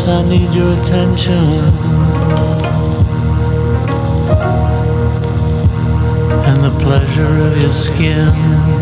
close, I need your attention. And the pleasure of your skin.